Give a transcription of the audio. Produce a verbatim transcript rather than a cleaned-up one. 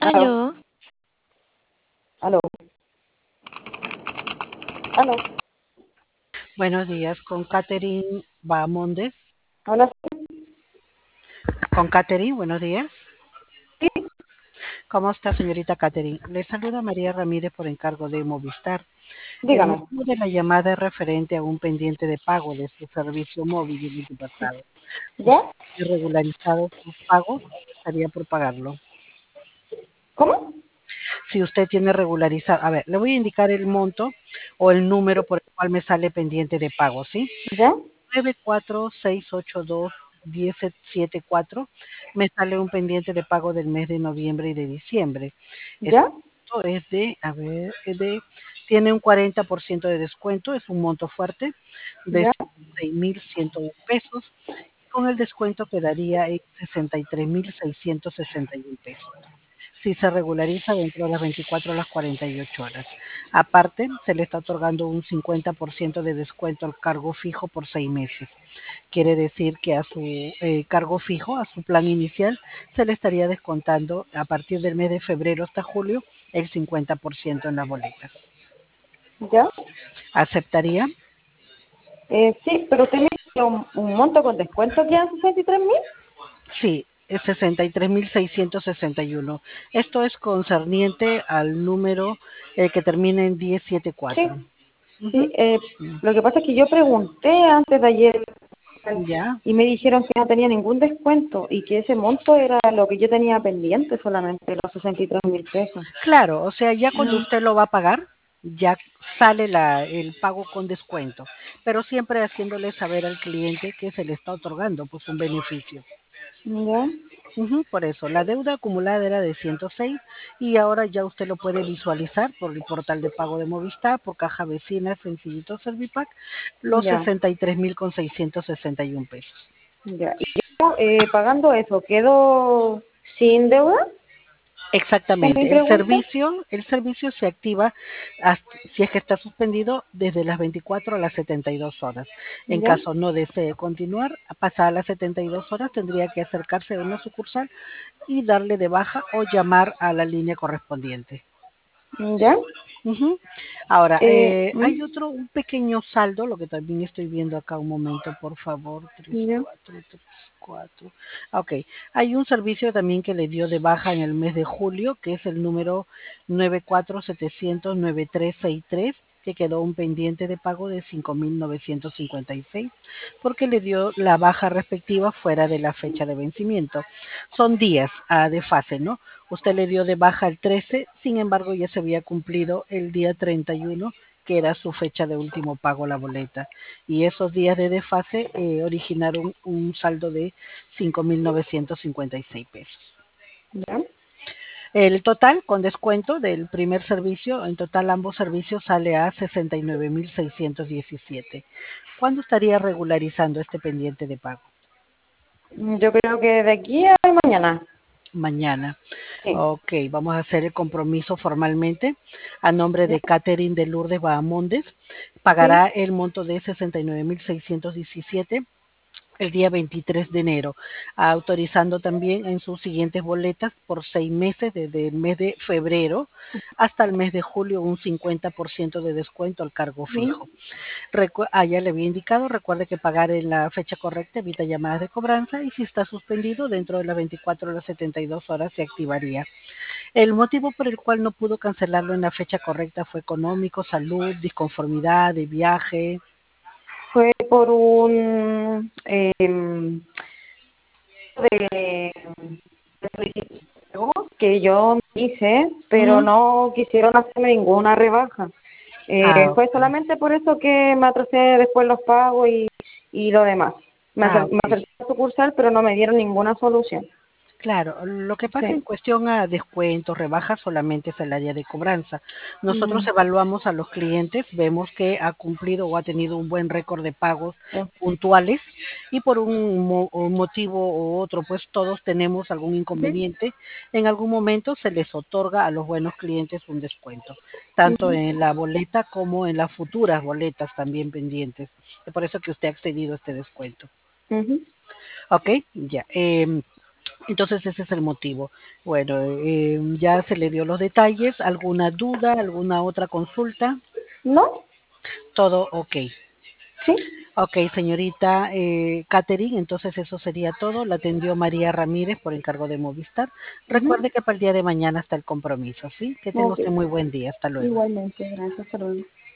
Aló, Aló, aló, aló. Buenos días, con Catherine Bahamondes. Hola, Con Catherine, buenos días. sí, ¿Cómo está, señorita Catherine? Le saluda María Ramírez por encargo de Movistar. El dígame. motivo de la llamada es referente a un pendiente de pago de su servicio móvil el año pasado. ¿Ya? ¿Usted ha regularizado sus pagos o estaría por pagarlo? ¿Cómo? Si usted tiene regularizado, a ver, le voy a indicar el monto o el número por el cual me sale pendiente de pago, ¿sí? ¿Ya? nueve cuatro seis ocho dos uno cero siete cuatro me sale un pendiente de pago del mes de noviembre y de diciembre. Este ¿Ya? monto es de, a ver, es de, tiene un cuarenta por ciento de descuento, es un monto fuerte de ¿Ya? seis mil ciento uno pesos. Con el descuento quedaría en sesenta y tres mil seiscientos sesenta y uno pesos si se regulariza dentro de las veinticuatro a las cuarenta y ocho horas. Aparte, se le está otorgando un cincuenta por ciento de descuento al cargo fijo por seis meses. Quiere decir que a su eh, cargo fijo, a su plan inicial, se le estaría descontando a partir del mes de febrero hasta julio el cincuenta por ciento en las boletas. ¿Ya? ¿Aceptaría? Eh, sí, pero usted me dio un, un monto con descuento que dan sesenta y tres mil. Sí, es sesenta y tres mil seiscientos sesenta y uno. Esto es concerniente al número eh, que termina en diez setenta y cuatro. Sí, sí. Ujú. Eh, lo que pasa es que yo pregunté antes de ayer Ya, y me dijeron que no tenía ningún descuento y que ese monto era lo que yo tenía pendiente solamente, los sesenta y tres mil pesos. claro, o sea, ya cuando Mm, usted lo va a pagar, ya sale la, el pago con descuento, pero siempre haciéndole saber al cliente que se le está otorgando pues un beneficio. ¿Ya? Ujú, por eso, la deuda acumulada era de ciento seis y ahora ya usted lo puede visualizar por el portal de pago de Movistar, por caja vecina, sencillito Servipack, los Ya, sesenta y tres mil con seiscientos sesenta y uno pesos. ya. Y yo eh, pagando eso, ¿quedo sin deuda? Es mi Exactamente, el pregunta. servicio, el servicio se activa hasta- si es que está suspendido desde las veinticuatro a las setenta y dos horas. En ¿Ya? caso no desee continuar, pasadas las setenta y dos horas tendría que acercarse a una sucursal y darle de baja o llamar a la línea correspondiente. ¿Ya? Ujú. Ahora, Eh, eh, ¿mm? hay otro, un pequeño saldo, lo que también estoy viendo acá un momento, por favor, tres, ¿Ya? cuatro, tres, cuatro. Ok, hay un servicio también que le dio de baja en el mes de julio, que es el número nueve cuatro setecientos nueve tres seis tres, que quedó un pendiente de pago de cinco mil novecientos cincuenta y seis, porque le dio la baja respectiva fuera de la fecha de vencimiento. Son días ah, de fase, ¿no? Usted le dio de baja el trece, sin embargo ya se había cumplido el día treinta y uno, que era su fecha de último pago a la boleta. Y esos días de desfase eh, originaron un saldo de cinco mil novecientos cincuenta y seis pesos. ¿Ya? El total con descuento del primer servicio, en total ambos servicios sale a sesenta y nueve mil seiscientos diecisiete. ¿Cuándo estaría regularizando este pendiente de pago? Yo creo que de aquí a mañana. Mañana. Sí. Ok, vamos a hacer el compromiso formalmente a nombre ¿Ya? de Catherine de Lourdes Bahamondes. Sí. Pagará el monto de sesenta y nueve mil seiscientos diecisiete el día veintitrés de enero, autorizando también en sus siguientes boletas por seis meses, desde el mes de febrero hasta el mes de julio, un cincuenta por ciento de descuento al cargo Sí. fijo. Recu ah, ya le había indicado, recuerde que pagar en la fecha correcta evita llamadas de cobranza y si está suspendido dentro de las veinticuatro a las setenta y dos horas se activaría. El motivo por el cual no pudo cancelarlo en la fecha correcta fue económico, salud, disconformidad, de viaje. Fue por un eh, de, de solicitud que yo hice, pero Ujú. no quisieron hacerme ninguna rebaja. Eh, Ah, fue ok. solamente por eso que me atrasé después los pagos y, y lo demás. Me, Ah, acer- me ok. acerqué a sucursal, pero no me dieron ninguna solución. Claro, lo que pasa en Sí. cuestión a descuentos, rebajas, solamente es el área de cobranza. Nosotros Mm, evaluamos a los clientes, vemos que ha cumplido o ha tenido un buen récord de pagos pues, puntuales y por un, mo- un motivo u otro, pues todos tenemos algún ujú, inconveniente. En algún momento se les otorga a los buenos clientes un descuento, tanto ujú, en la boleta como en las futuras boletas también pendientes. Es por eso que usted ha accedido a este descuento. ujú. ¿Ok? Ya. em, Entonces ese es el motivo. Bueno, eh, ya se le dio los detalles. ¿Alguna duda? ¿Alguna otra consulta? ¿No? Todo ok. ¿Sí? Ok, señorita eh, Catherine, entonces eso sería todo. La atendió María Ramírez por encargo de Movistar. Ujú. Recuerde que para el día de mañana está el compromiso, ¿sí? Que tenga Ok. usted muy buen día. Hasta luego. Igualmente, gracias. Hasta luego.